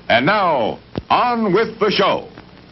And now, on with the show.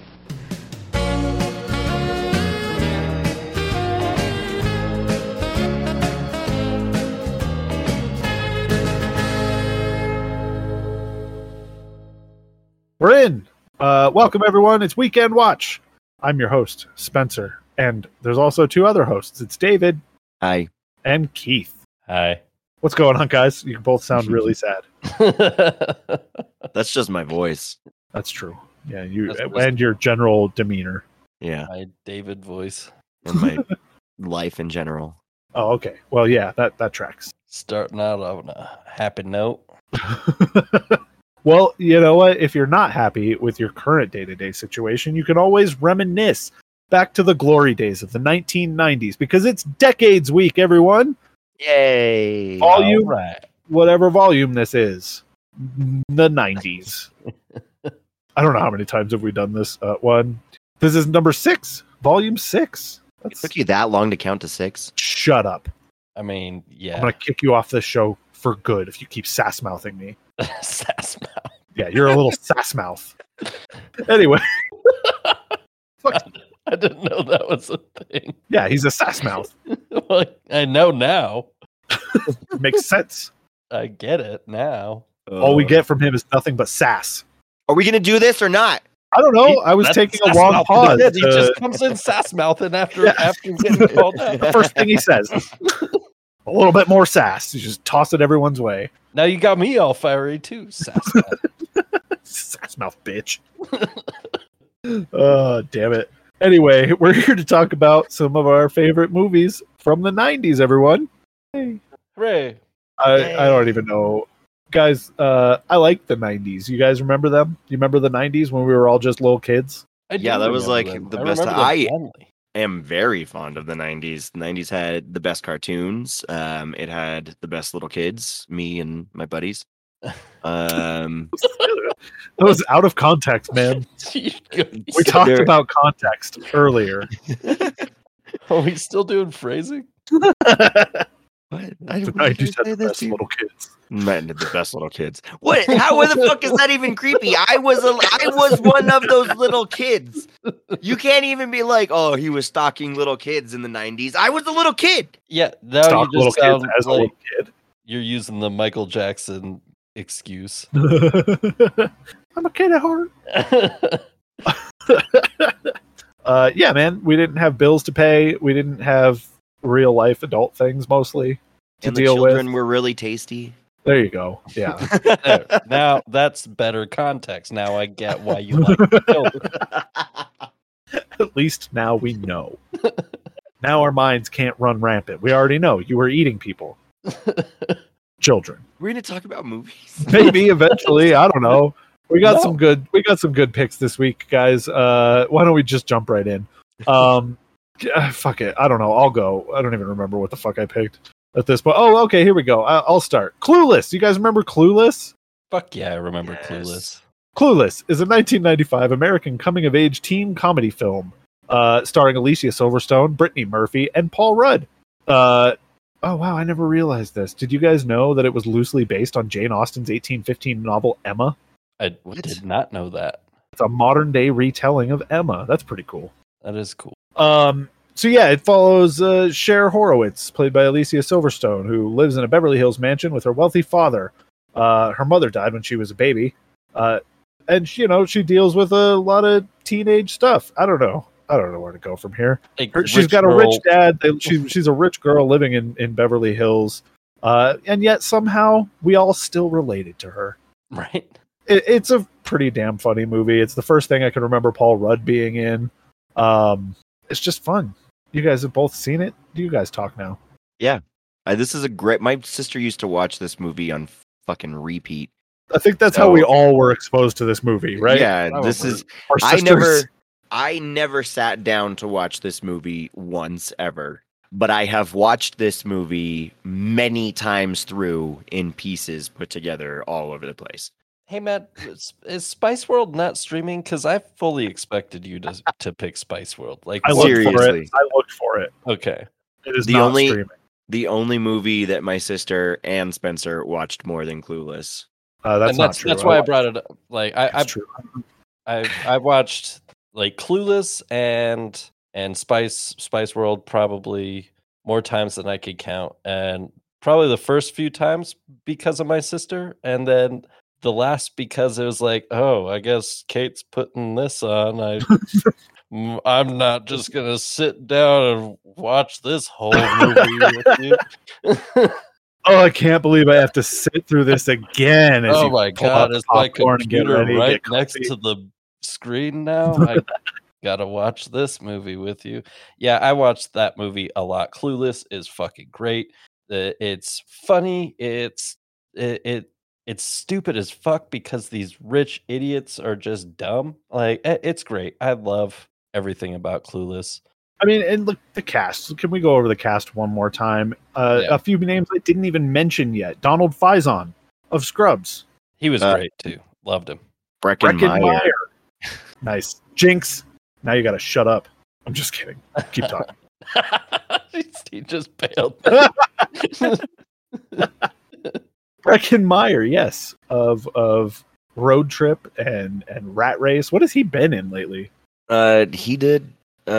We're in. Welcome, everyone. It's Weekend Watch. I'm your host, Spencer. And there's also two other hosts. It's David. Hi. And Keith. Hi. What's going on, guys? You both sound really sad. That's just my voice. That's true. Yeah, and your general demeanor. Yeah. My David voice. And my life in general. Oh, okay. Well, yeah, that tracks. Starting out on a happy note. Well, you know what? If you're not happy with your current day-to-day situation, you can always reminisce back to the glory days of the 1990s, because it's Decades Week, everyone. Yay! Volume, Right. whatever volume this is, the 90s. I don't know how many times have we done this. This is number 6, volume 6. It took you that long to count to 6? Shut up. I mean, yeah. I'm going to kick you off this show for good if you keep sass-mouthing me. Sass mouth. Yeah, you're a little sass-mouth. Anyway. I didn't know that was a thing. Yeah, he's a sass-mouth. Well, I know now. Makes sense. I get it now. All we get from him is nothing but sass. Are we going to do this or not? I don't know. I was That's taking a sass long mouth. pause. He just comes in sass mouthing after getting called out. The first thing he says. A little bit more sass. You just toss it everyone's way. Now you got me all fiery too, sass mouth. Sass mouth, bitch. Damn it. Anyway, we're here to talk about some of our favorite movies from the 90s, everyone. Hey. Hooray. I don't even know. Guys, I like the 90s. You guys remember them? You remember the 90s when we were all just little kids? Yeah, that was like the best. I am very fond of the 90s. The 90s had the best cartoons. It had the best little kids, me and my buddies. That was out of context, man. We talked about context earlier. Are we still doing phrasing? What? The 90s had the best little kids. Man, the best little kids. What? How the fuck is that even creepy? I was one of those little kids. You can't even be like, oh, he was stalking little kids in the 90s. I was a little kid. Yeah, now Stalk you just little sound kids as a like little kid. you're using the Michael Jackson excuse. I'm a kid at heart. Yeah, man. We didn't have bills to pay. We didn't have real life adult things mostly to And the deal children with. were really tasty. There you go. Yeah. There. Now that's better context. Now I get why you like children. At least now we know. Now our minds can't run rampant. We already know you were eating people. Children. We're gonna talk about movies. Maybe eventually. I don't know. We got No. some good picks this week, guys. Why don't we just jump right in? Fuck it. I don't know. I'll go. I don't even remember what the fuck I picked at this point. Oh, okay. Here we go. I'll start. Clueless. You guys remember Clueless? Fuck yeah, I remember Yes. Clueless. Clueless is a 1995 American coming-of-age teen comedy film starring Alicia Silverstone, Brittany Murphy, and Paul Rudd. Oh, wow. I never realized this. Did you guys know that it was loosely based on Jane Austen's 1815 novel Emma? I What? did not know that. It's a modern-day retelling of Emma. That's pretty cool. That is cool. So yeah, it follows Cher Horowitz, played by Alicia Silverstone, who lives in a Beverly Hills mansion with her wealthy father. Her mother died when she was a baby. And she deals with a lot of teenage stuff. I don't know where to go from here. Like, She's got a rich dad. She's a rich girl living in Beverly Hills. And yet somehow we all still related to her. right? It's a pretty damn funny movie. It's the first thing I can remember Paul Rudd being in. It's just fun. You guys have both seen it. Do you guys talk now? Yeah. This is a great. My sister used to watch this movie on fucking repeat. I think that's how we all were exposed to this movie, right? Yeah, Probably. this is. Our I sisters. never sat down to watch this movie once ever, but I have watched this movie many times through in pieces put together all over the place. Hey Matt, is Spice World not streaming? Because I fully expected you to pick Spice World. Like, I looked for Seriously. it. I looked for it. okay, It is The not only- streaming. The only movie that my sister and Spencer watched more than Clueless. That's and not true. that's why I brought it up. Like That's true. I watched like Clueless and Spice World probably more times than I could count, and probably the first few times because of my sister, and then the last because it was like, oh, I guess Kate's putting this on. I'm not just gonna sit down and watch this whole movie with you. Oh, I can't believe I have to sit through this again. As Oh you my pull out god, the is my popcorn and get computer ready, right get next comfy. to the screen now? I gotta watch this movie with you. Yeah, I watched that movie a lot. Clueless is fucking great. It's funny. It's stupid as fuck because these rich idiots are just dumb. Like it's great. I love everything about Clueless. I mean, and look, the cast. Can we go over the cast one more time? Yeah. A few names I didn't even mention yet. Donald Faison of Scrubs. He was great too. Loved him. Breckin Meyer. Nice. Jinx. Now you got to shut up. I'm just kidding. Keep talking. He just bailed. Breckin Meyer, yes, of Road Trip and Rat Race. What has he been in lately? He did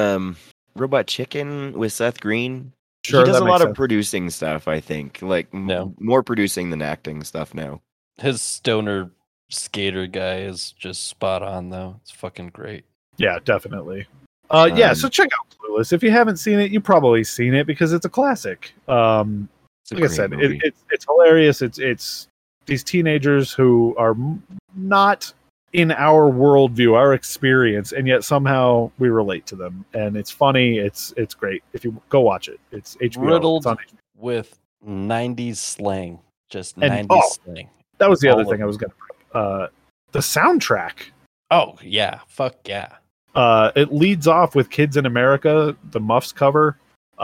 Robot Chicken with Seth Green. Sure, he does that a lot makes of sense. producing stuff, I think. Like No. more producing than acting stuff now. His stoner skater guy is just spot on though. It's fucking great. Yeah, definitely. Yeah, so check out Clueless. If you haven't seen it, you've probably seen it because it's a classic. It's a Like I great said, movie. it's hilarious. It's these teenagers who are not in our worldview, our experience, and yet somehow we relate to them, and it's funny. It's great. If you go watch it, it's HBO. Riddled It's on HBO. with 90s slang. Just And- 90s oh. slang. That was the other all of thing I was going to. The soundtrack. Oh, yeah. Fuck yeah. It leads off with Kids in America, the Muffs cover.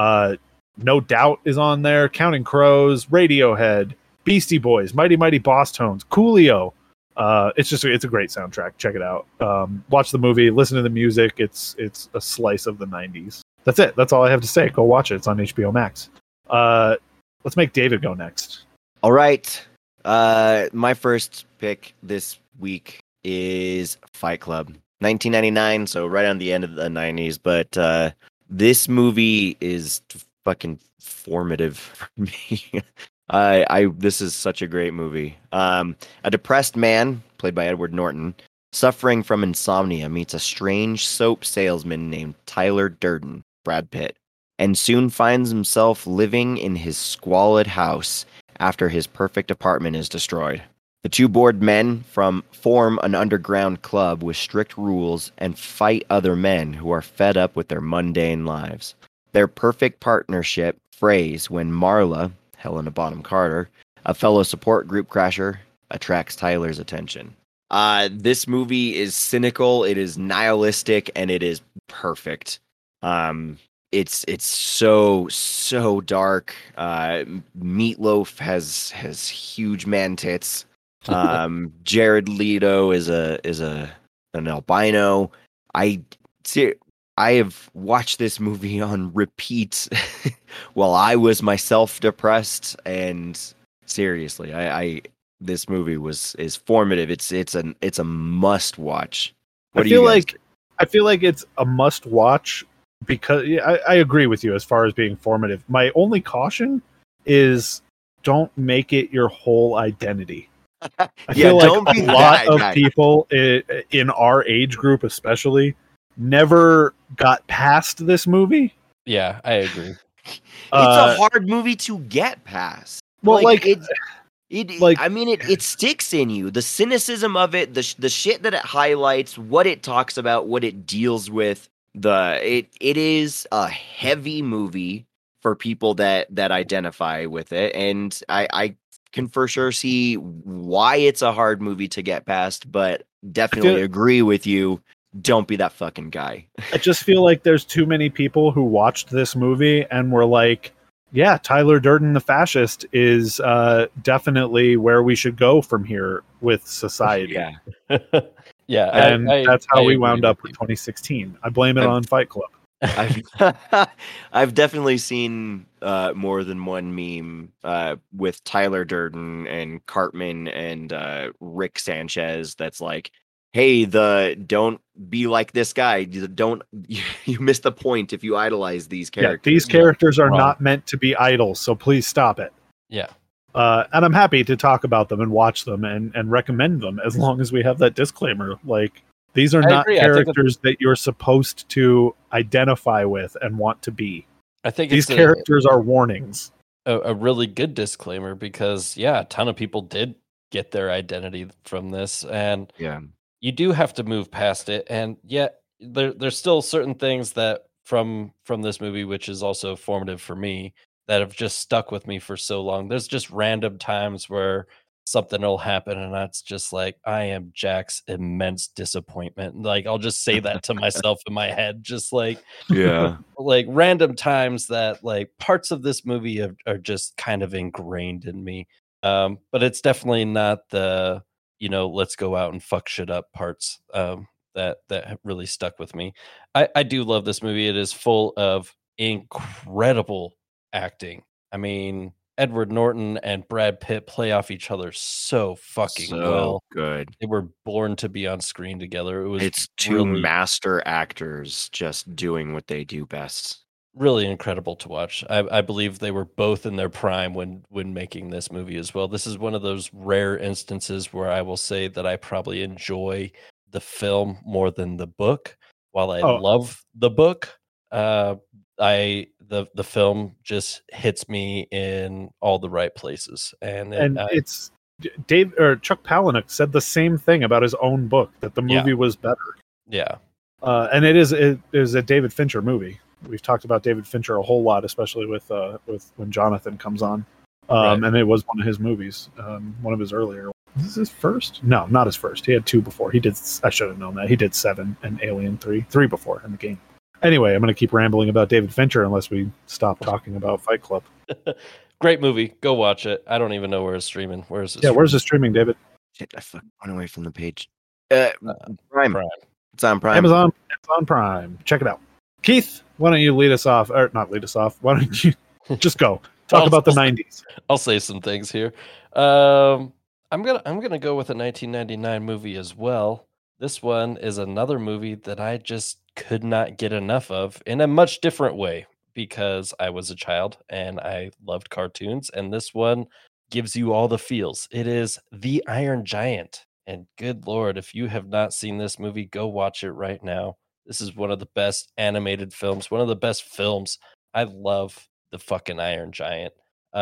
No Doubt is on there. Counting Crows, Radiohead, Beastie Boys, Mighty Mighty Boss Tones, Coolio. It's a great soundtrack. Check it out. Watch the movie, listen to the music. It's a slice of the 90s. That's it. That's all I have to say. Go watch it. It's on HBO Max. Let's make David go next. All right. My first pick this week is Fight Club. 1999, so right on the end of the 90s. But this movie is fucking formative for me. This is such a great movie. A depressed man, played by Edward Norton, suffering from insomnia, meets a strange soap salesman named Tyler Durden, Brad Pitt, and soon finds himself living in his squalid house after his perfect apartment is destroyed. The two bored men form an underground club with strict rules and fight other men who are fed up with their mundane lives. Their perfect partnership frays when Marla, Helena Bonham Carter, a fellow support group crasher, attracts Tyler's attention. This movie is cynical, it is nihilistic, and it is perfect. It's so dark. Meatloaf has huge man tits. Jared Leto is an albino. I have watched this movie on repeat while I was myself depressed, and seriously, this movie is formative. It's a must watch. I feel like it's a must watch because I agree with you as far as being formative. My only caution is don't make it your whole identity. I feel don't like be a lot that of guy. people in our age group especially never got past this movie. Yeah, I agree. It's a hard movie to get past. It sticks in you. The cynicism of it, the shit that it highlights, what it talks about, what it deals with. It is a heavy movie for people that identify with it, and I can for sure see why it's a hard movie to get past, but definitely agree with you. Don't be that fucking guy. I just feel like there's too many people who watched this movie and were like, yeah, Tyler Durden, the fascist, is definitely where we should go from here with society. Yeah. Yeah, And that's how I we agree wound up with with 2016. I blame it on Fight Club. I've definitely seen more than one meme with Tyler Durden and Cartman and Rick Sanchez that's like, hey, don't be like this guy. Don't you miss the point if you idolize these characters. Yeah, these characters are wrong. not meant to be idols, so please stop it. Yeah. And I'm happy to talk about them and watch them and recommend them as long as we have that disclaimer. Like, these are I not agree. I think characters that you're supposed to identify with and want to be. I think These it's characters are warnings. a really good disclaimer because, yeah, a ton of people did get their identity from this. And Yeah. you do have to move past it. And yet there's still certain things that from this movie, which is also formative for me, that have just stuck with me for so long. There's just random times where something will happen and that's just like, I am Jack's immense disappointment. Like, I'll just say that to myself in my head, just like, Yeah. like random times that like parts of this movie are just kind of ingrained in me. But it's definitely not the, let's go out and fuck shit up parts that have really stuck with me. I do love this movie. It is full of incredible acting. I mean, Edward Norton and Brad Pitt play off each other so fucking So well. good. They were born to be on screen together. It's two master actors just doing what they do best. Really incredible to watch. I believe they were both in their prime when making this movie as well. This is one of those rare instances where I will say that I probably enjoy the film more than the book. While I love the book, the film just hits me in all the right places. And it's Dave or Chuck Palahniuk said the same thing about his own book, that the movie was better. Yeah. And it is a David Fincher movie. We've talked about David Fincher a whole lot, especially with when Jonathan comes on. Right. And it was one of his movies, one of his earlier. Is this his first? No, not his first. He had 2 before. I should have known that. He did 7 and Alien 3 before in the game. Anyway, I'm going to keep rambling about David Fincher unless we stop talking about Fight Club. Great movie. Go watch it. I don't even know where it's streaming. Where's it? Yeah, where's it streaming, David? Shit, I fucking went away from the page. Prime. It's on Prime. Amazon Prime. Check it out. Keith, why don't you lead us off? Or not lead us off. Why don't you just go talk about the 90s? I'll say some things here. I'm gonna go with a 1999 movie as well. This one is another movie that I just could not get enough of in a much different way because I was a child and I loved cartoons, and this one gives you all the feels. It is The Iron Giant, and good Lord, if you have not seen this movie, go watch it right now. This is one of the best animated films, one of the best films. I love the fucking Iron Giant.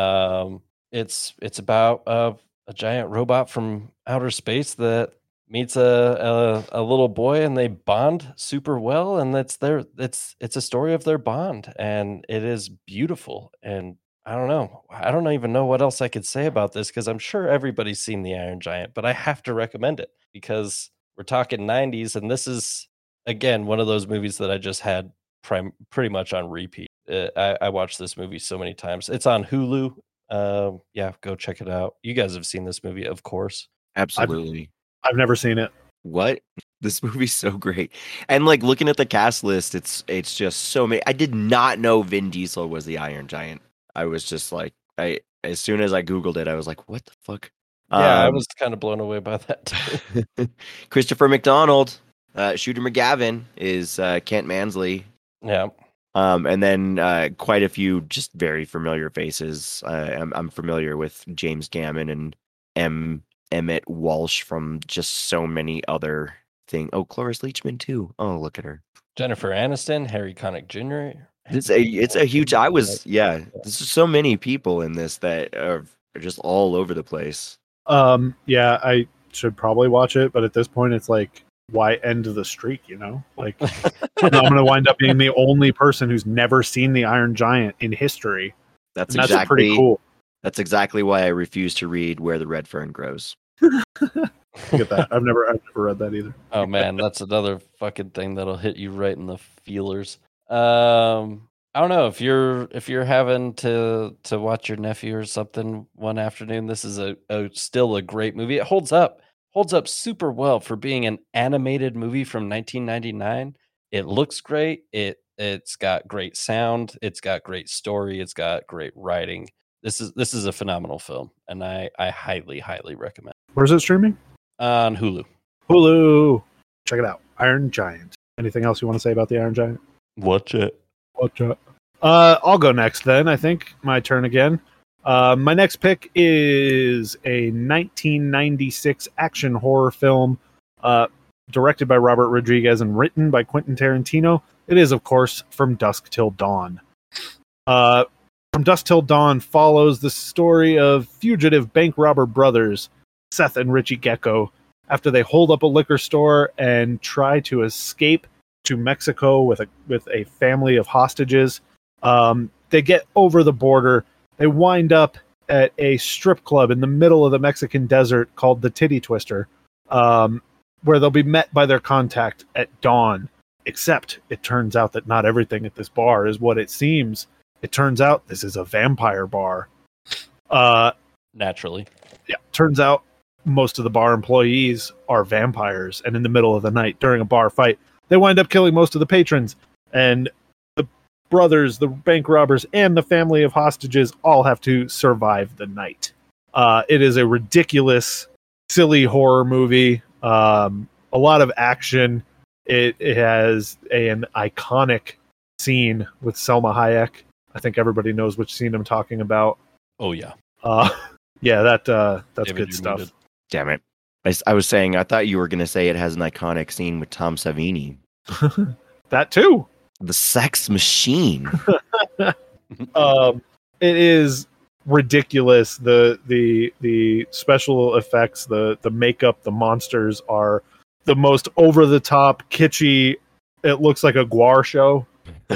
It's about a giant robot from outer space that meets a little boy, and they bond super well, and it's a story of their bond, and it is beautiful. And I don't even know what else I could say about this because I'm sure everybody's seen The Iron Giant, but I have to recommend it because we're talking 90s, and this is again one of those movies that I just had pretty much on repeat. I watched this movie so many times. It's on Hulu. Yeah, go check it out. You guys have seen this movie, of course. Absolutely. I've never seen it. What? This movie's so great. And like looking at the cast list, it's just so many. I did not know Vin Diesel was the Iron Giant. I was just like, as soon as I Googled it, I was like, what the fuck? Yeah, I was kind of blown away by that too. Christopher McDonald, Shooter McGavin is Kent Mansley. Yeah. And then quite a few just very familiar faces. I'm familiar with James Gammon and Emmett Walsh from just so many other things. Oh, Cloris Leachman too. Oh, look at her. Jennifer Aniston, Harry Connick Jr. It's a huge. There's so many people in this that are just all over the place. Yeah, I should probably watch it, but at this point, it's like, why end the streak? Like I'm going to wind up being the only person who's never seen the Iron Giant in history. That's pretty cool. That's exactly why I refuse to read Where the Red Fern Grows. Get that? I've never read that either. Oh man, that's another fucking thing that'll hit you right in the feelers. I don't know if you're having to watch your nephew or something one afternoon. This is still a great movie. It holds up super well for being an animated movie from 1999. It looks great. It It's got great sound. It's got great story. It's got great writing. This is a phenomenal film, and I highly, highly recommend Where's it streaming? on Hulu. Hulu. Check it out. Iron Giant. Anything else you want to say about the Iron Giant? Watch it. Watch it. I'll go next then. I think my turn again. My next pick is a 1996 action horror film directed by Robert Rodriguez and written by Quentin Tarantino. It is, of course, From Dusk Till Dawn. From Dusk Till Dawn follows the story of fugitive bank robber brothers, Seth and Richie Gecko, after they hold up a liquor store and try to escape to Mexico with a family of hostages. They get over the border. They wind up at a strip club in the middle of the Mexican desert called the Titty Twister, where they'll be met by their contact at dawn. Except it turns out that not everything at this bar is what it seems. It turns out this is a vampire bar. Naturally. Yeah, turns out most of the bar employees are vampires, and in the middle of the night during a bar fight, they wind up killing most of the patrons, and the brothers, the bank robbers, and the family of hostages all have to survive the night. It is a ridiculous, silly horror movie. A lot of action. It has an iconic scene with Selma Hayek. I think everybody knows which scene I'm talking about. Oh yeah. Yeah, that's David, good you're stuff. muted. Damn it. I was saying, I thought you were going to say it has an iconic scene with Tom Savini. That too. The sex machine. It is ridiculous. The special effects, the makeup, the monsters are the most over the top, kitschy. It looks like a Gwar show.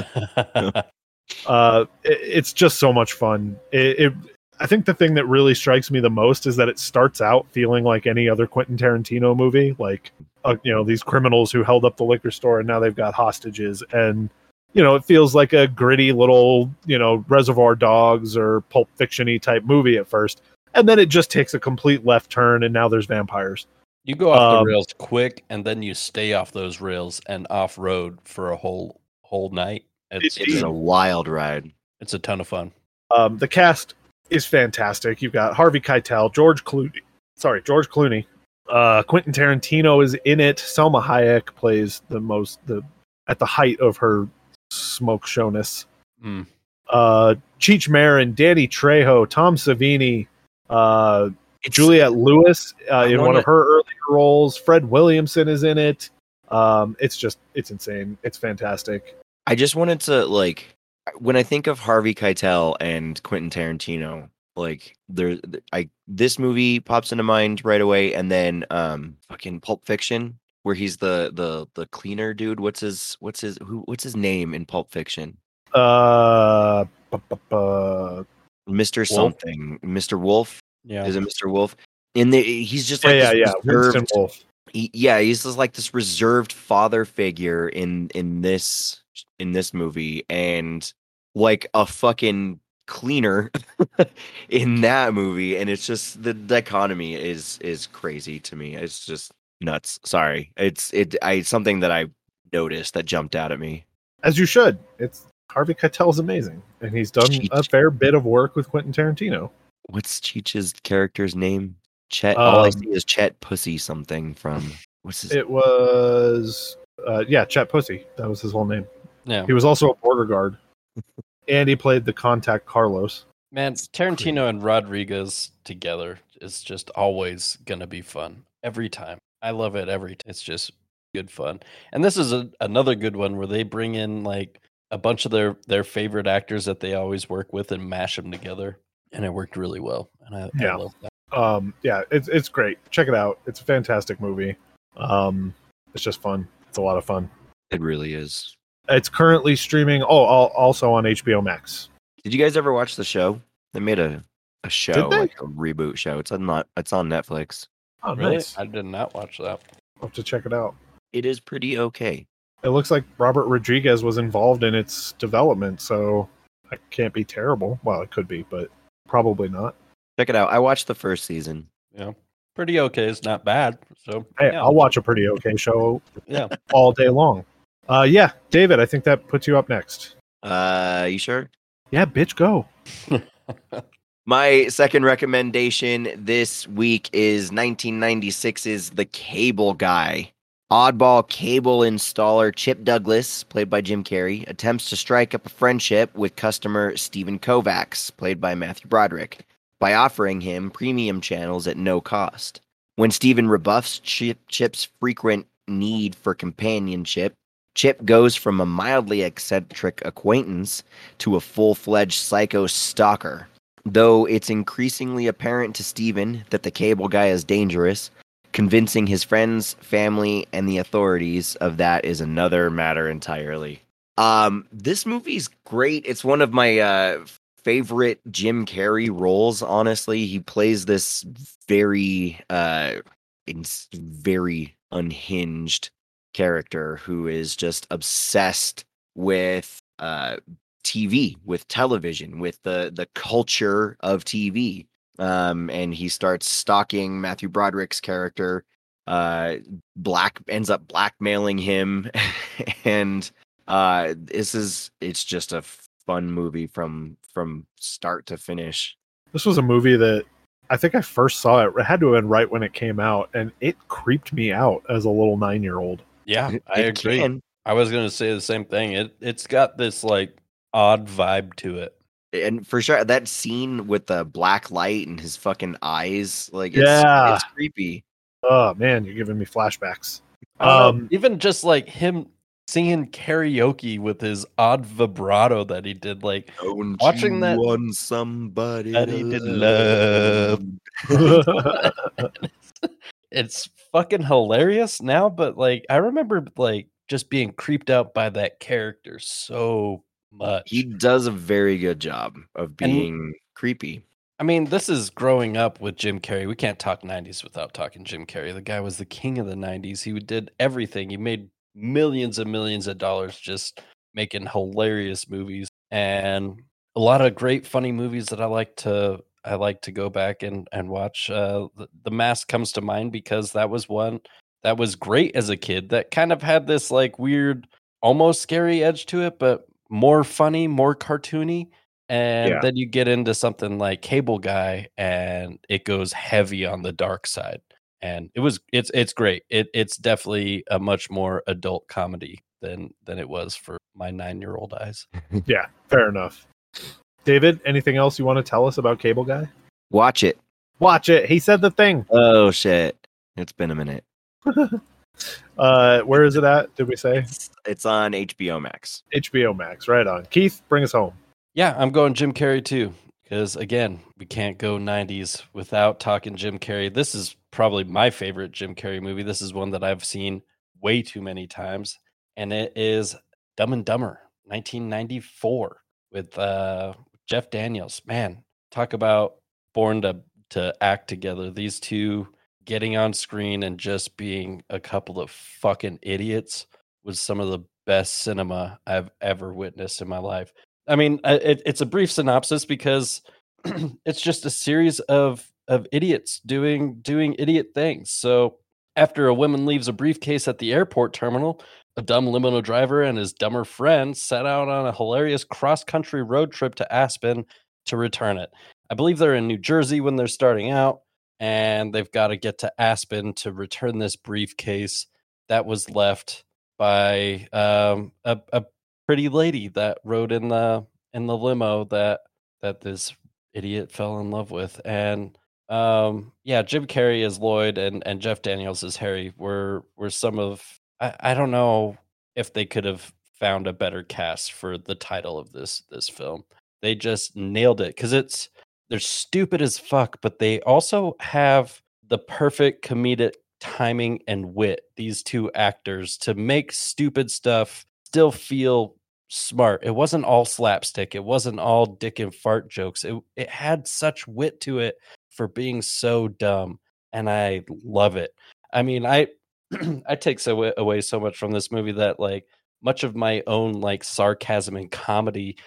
It's just so much fun. I think the thing that really strikes me the most is that it starts out feeling like any other Quentin Tarantino movie, like these criminals who held up the liquor store and now they've got hostages, and it feels like a gritty little Reservoir Dogs or Pulp Fiction-y type movie at first, and then it just takes a complete left turn and now there's vampires. You go off the rails quick, and then you stay off those rails and off road for a whole night. It's a wild ride. It's a ton of fun. The cast is fantastic. You've got Harvey Keitel, George Clooney. Quentin Tarantino is in it. Selma Hayek plays at the height of her smoke showness. Cheech Marin, Danny Trejo, Tom Savini, Juliette Lewis in one of her earlier roles. Fred Williamson is in it. It's insane. It's fantastic. I just wanted to, when I think of Harvey Keitel and Quentin Tarantino, this movie pops into mind right away, and then fucking Pulp Fiction, where he's the cleaner dude. What's his name in Pulp Fiction? Mr. Something, Mr. Wolf. Yeah, is it Mr. Wolf? He's just like Winston Wolf. He's just like this reserved father figure in this movie, and like a fucking cleaner in that movie, and it's just the dichotomy is crazy to me. It's just nuts. Sorry, it's something that I noticed that jumped out at me. As you should. It's Harvey Keitel's amazing, and he's done a fair bit of work with Quentin Tarantino. What's Cheech's character's name? Chet. All I see is Chet Pussy something from. What's his? It was Chet Pussy. That was his whole name. yeah. He was also a border guard, and he played the contact Carlos. Man, Tarantino and Rodriguez together is just always gonna be fun every time. I love it every time. It's just good fun. And this is another good one where they bring in like a bunch of their favorite actors that they always work with and mash them together, and it worked really well. And I love that. It's great. Check it out. It's a fantastic movie. It's just fun. It's a lot of fun. It really is. It's currently streaming. Also on HBO Max. Did you guys ever watch the show? They made a show, Did they? like a reboot show. It's on Netflix. Oh, Really? nice. I did not watch that. I'll have to check it out. It is pretty okay. It looks like Robert Rodriguez was involved in its development, so it can't be terrible. Well, it could be, but probably not. Check it out. I watched the first season. Yeah, pretty okay. It's not bad. So Hey, yeah. I'll watch a pretty okay show Yeah, all day long. Yeah, David, I think that puts you up next. You sure? Yeah, bitch, go. My second recommendation this week is 1996's The Cable Guy. Oddball cable installer Chip Douglas, played by Jim Carrey, attempts to strike up a friendship with customer Stephen Kovacs, played by Matthew Broderick, by offering him premium channels at no cost. When Stephen rebuffs Chip's frequent need for companionship, Chip goes from a mildly eccentric acquaintance to a full-fledged psycho stalker. Though it's increasingly apparent to Stephen that the cable guy is dangerous, convincing his friends, family, and the authorities of that is another matter entirely. This movie's great. It's one of my favorite Jim Carrey roles, honestly. He plays this very unhinged character who is just obsessed with TV, with television, with the culture of TV. And he starts stalking Matthew Broderick's character. Ends up blackmailing him, and it's just a fun movie from start to finish. This was a movie that I think I first saw it had to have been right when it came out, and it creeped me out as a little 9-year-old. Yeah, I agree. I was going to say the same thing. It's got this like odd vibe to it. And for sure, that scene with the black light and his fucking eyes, like, it's creepy. Oh man, you're giving me flashbacks. Even just like him singing karaoke with his odd vibrato that he did, like watching that on somebody that he did love. It's fucking hilarious now, but like I remember like just being creeped out by that character so much. He does a very good job of being creepy. I mean, this is growing up with Jim Carrey. We can't talk 90s without talking Jim Carrey. The guy was the king of the 90s. He did everything. He made millions and millions of dollars just making hilarious movies, and a lot of great funny movies that I like to go back and watch. The Mask comes to mind because that was one that was great as a kid that kind of had this like weird, almost scary edge to it, but more funny, more cartoony. And then you get into something like Cable Guy, and it goes heavy on the dark side. And it's great. It's definitely a much more adult comedy than it was for my 9-year-old eyes. Yeah, fair enough. David, anything else you want to tell us about Cable Guy? Watch it. Watch it. He said the thing. Oh shit! It's been a minute. Where is it at? Did we say? It's on HBO Max. HBO Max, right on. Keith, bring us home. Yeah, I'm going Jim Carrey too, because again, we can't go 90s without talking Jim Carrey. This is probably my favorite Jim Carrey movie. This is one that I've seen way too many times, and it is Dumb and Dumber, 1994, with Jeff Daniels. Man, talk about born to act together. These two getting on screen and just being a couple of fucking idiots was some of the best cinema I've ever witnessed in my life. I mean, it's a brief synopsis because it's just a series of idiots doing idiot things. So after a woman leaves a briefcase at the airport terminal, a dumb limo driver and his dumber friend set out on a hilarious cross-country road trip to Aspen to return it. I believe they're in New Jersey when they're starting out, and they've got to get to Aspen to return this briefcase that was left by a pretty lady that rode in the limo that this idiot fell in love with. And Jim Carrey as Lloyd and Jeff Daniels as Harry were some of, I don't know if they could have found a better cast for the title of this film. They just nailed it because they're stupid as fuck, but they also have the perfect comedic timing and wit, these two actors, to make stupid stuff still feel smart. It wasn't all slapstick. It wasn't all dick and fart jokes. It had such wit to it for being so dumb, and I love it. I mean, I take away so much from this movie that like much of my own like sarcasm and comedy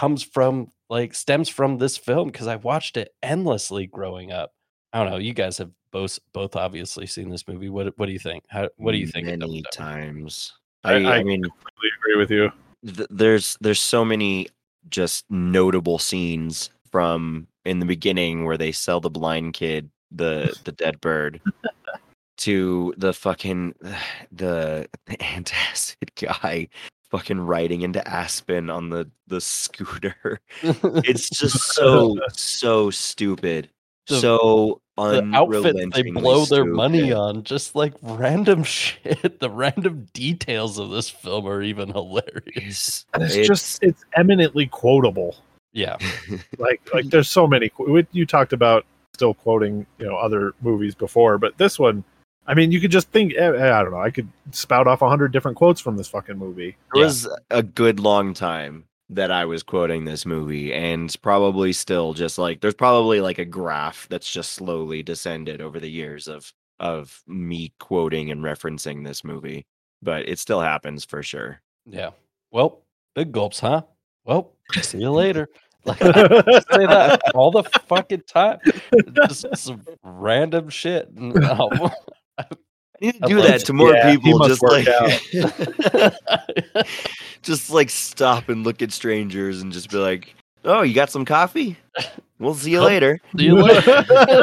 stems from this film because I watched it endlessly growing up. I don't know. You guys have both obviously seen this movie. What do you think? What do you think? Many times. I mean, completely agree with you. there's so many just notable scenes from in the beginning where they sell the blind kid the dead bird to the fucking the antacid guy fucking riding into Aspen on the scooter. It's just so stupid. So The outfits they unrelentingly blow their stupid. money on, just like random shit. The random details of this film are even hilarious. And it's eminently quotable. Yeah. Like there's so many. You talked about still quoting, other movies before, but this one, I mean, you could just think. I don't know. I could spout off 100 different quotes from this fucking movie. It was a good long time that I was quoting this movie, and probably still just like there's probably like a graph that's just slowly descended over the years of me quoting and referencing this movie, but it still happens for sure. Yeah. Well, big gulps, huh? Well, see you later. Like, I say that all the fucking time. Just some random shit. I need to do that to more he people. must Just work like, just like stop and look at strangers and just be like, "Oh, you got some coffee? We'll see you later." See you later.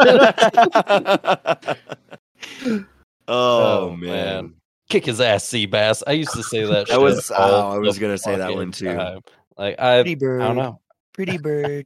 Oh man. Kick his ass, Seabass. I used to say that. I shit was all I was the gonna say that fucking one too. time. Like I Pretty bird. don't know. Pretty bird.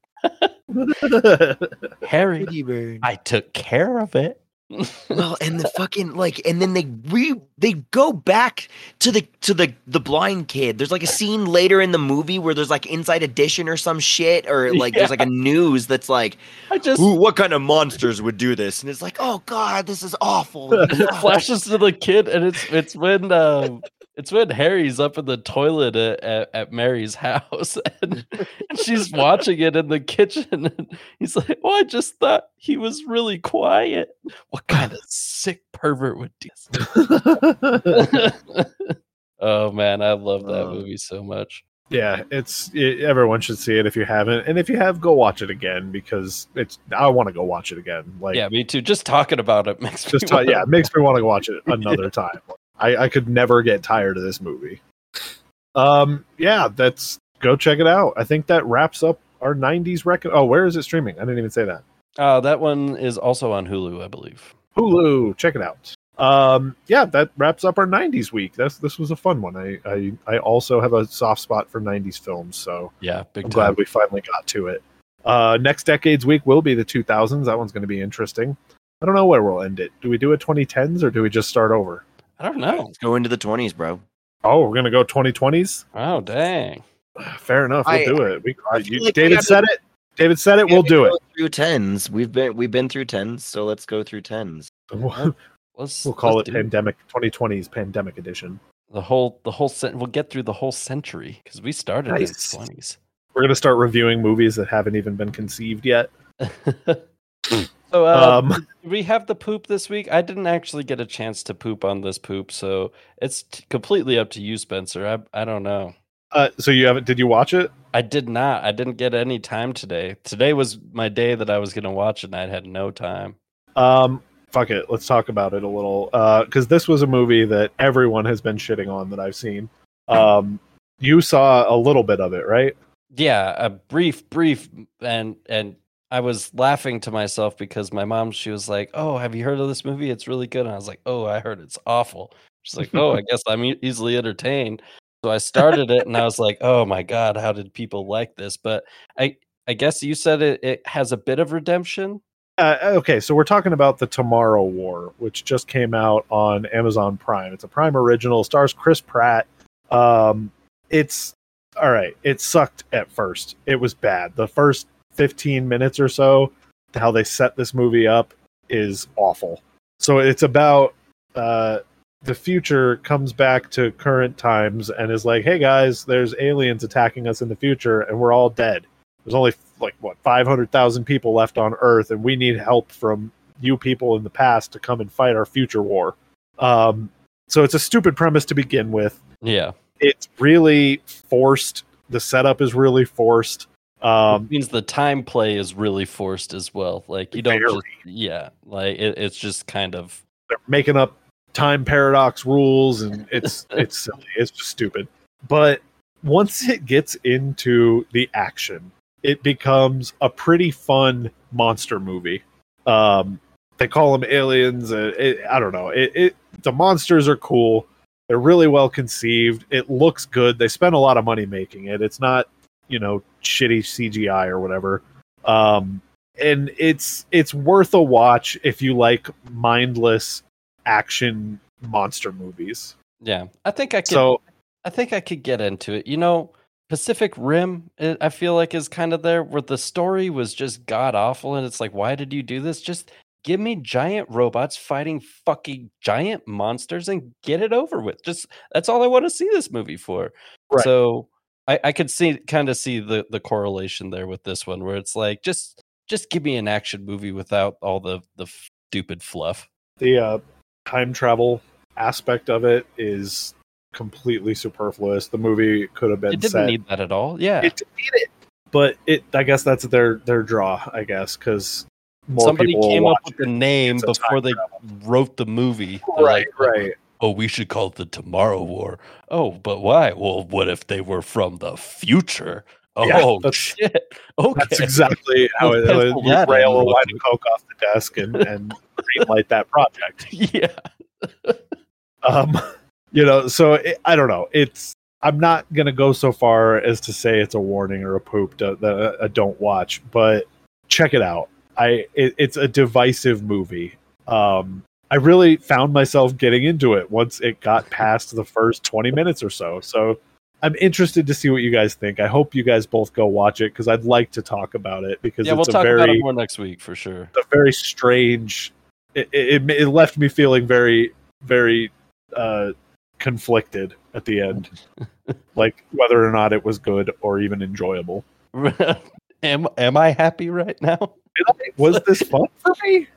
Harry, Pretty bird. I took care of it. Well, and the fucking like, and then they go back to the blind kid. There's like a scene later in the movie where there's like Inside Edition or some shit, or like there's like a news that's like, what kind of monsters would do this? And it's like, oh god, this is awful. It flashes to the kid, and it's when Harry's up in the toilet at Mary's house, and she's watching it in the kitchen, and he's like, "Oh, I just thought he was really quiet. What kind of sick pervert would do this?" Oh man, I love that movie so much. Yeah, everyone should see it if you haven't, and if you have, go watch it again because I want to go watch it again. Like, Yeah, me too. Just talking about it makes me it makes me want to go watch it another time. I could never get tired of this movie. That's go check it out. I think that wraps up our 90s record. Oh, where is it streaming? I didn't even say that. That one is also on Hulu, I believe. Hulu, check it out. That wraps up our 90s week. This was a fun one. I also have a soft spot for 90s films, so yeah, I'm glad we finally got to it. Next decade's week will be the 2000s. That one's going to be interesting. I don't know where we'll end it. Do we do a 2010s or do we just start over? I don't know. Let's go into the 20s, bro. Oh, we're gonna go 2020s. Oh, dang! Fair enough. We'll do it. like David said it. David said it. We'll do it. Through 10s, we've been through 10s, so let's go through 10s. We'll call it Pandemic 2020s Pandemic Edition. We'll get through the whole century because we started in the 20s. We're gonna start reviewing movies that haven't even been conceived yet. So, we have the poop this week. I didn't actually get a chance to poop on this poop, so it's completely up to you, Spencer. I don't know. So you haven't? Did you watch it? I did not. I didn't get any time today. Today was my day that I was going to watch it, and I had no time. Fuck it. Let's talk about it a little. Because this was a movie that everyone has been shitting on that I've seen. You saw a little bit of it, right? Yeah, a brief, and I was laughing to myself because my mom, she was like, "Oh, have you heard of this movie? It's really good." And I was like, "Oh, I heard it's awful." She's like, "Oh, I guess I'm easily entertained." So I started it, and I was like, "Oh my god, how did people like this?" But I guess you said it has a bit of redemption. Okay, so we're talking about The Tomorrow War, which just came out on Amazon Prime. It's a Prime original. Stars Chris Pratt. It's all right. It sucked at first. It was bad. The first 15 minutes or so, how they set this movie up is awful. So it's about the future comes back to current times and is like, hey guys, there's aliens attacking us in the future and we're all dead. There's only 500,000 people left on Earth and we need help from you people in the past to come and fight our future war. So it's a stupid premise to begin with. Yeah. It's really forced. The setup is really forced. It means the time play is really forced as well. Like you don't Very. just, yeah, like it's just kind of They're making up time paradox rules, and it's silly. It's just stupid. But once it gets into the action, it becomes a pretty fun monster movie. They call them aliens. I don't know. The monsters are cool. They're really well conceived. It looks good. They spend a lot of money making it. It's not, shitty CGI or whatever. And it's worth a watch if you like mindless action monster movies. Yeah, I think I could get into it. Pacific Rim, I feel like is kind of there where the story was just god awful, and it's like, why did you do this? Just give me giant robots fighting fucking giant monsters and get it over with. That's all I want to see this movie for. Right. So I could see the correlation there with this one, where it's like, just give me an action movie without all the stupid fluff. The time travel aspect of it is completely superfluous. The movie could have been It didn't need that at all. Yeah. It didn't need it. But I guess that's their draw, I guess, because somebody came up with the name before they wrote the movie. Right, right. Oh, we should call it the Tomorrow War. Oh, but why? Well, what if they were from the future? Oh, yeah, shit. Okay. That's exactly how it is. You rail a line of coke off the desk and greenlight that project. Yeah. So I don't know. I'm not going to go so far as to say it's a warning or a poop that I don't watch, but check it out. It's a divisive movie. I really found myself getting into it once it got past the first 20 minutes or so. So I'm interested to see what you guys think. I hope you guys both go watch it, because I'd like to talk about it, because we'll talk about it more next week for sure. It's a very strange. It left me feeling very, very conflicted at the end, like whether or not it was good or even enjoyable. Am I happy right now? Was this fun for me?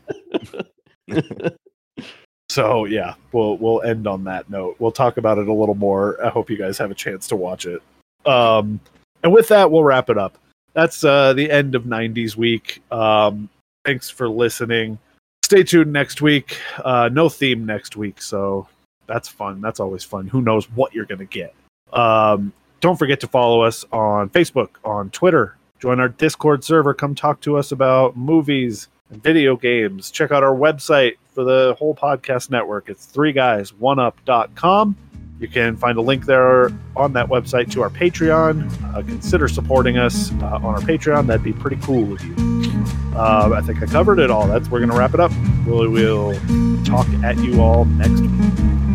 So yeah, we'll end on that note. We'll talk about it a little more. I hope you guys have a chance to watch it. And with that, we'll wrap it up. That's the end of 90s week. Thanks for listening. Stay tuned next week. No theme next week, so that's fun. That's always fun. Who knows what you're going to get. Don't forget to follow us on Facebook, on Twitter. Join our Discord server. Come talk to us about movies and video games. Check out our website for the whole podcast network. It's 3guys1up.com. You can find a link there on that website to our Patreon. Consider supporting us on our Patreon. That'd be pretty cool of you. I think I covered it all. We're going to wrap it up. We'll talk at you all next week.